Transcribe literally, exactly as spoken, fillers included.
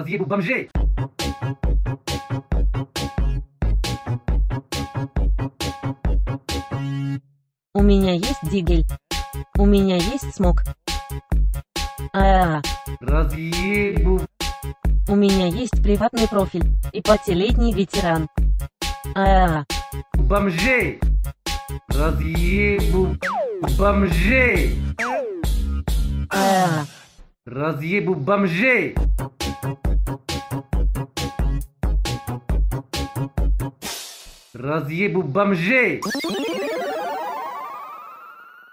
Разъебу бомжей! У меня есть дигель. У меня есть смог. А, Разъебу у меня есть приватный профиль и пятилетний ветеран. А, бомжей! Разъебу бомжей! а, Разъебу бомжей! Разъебу бомжей!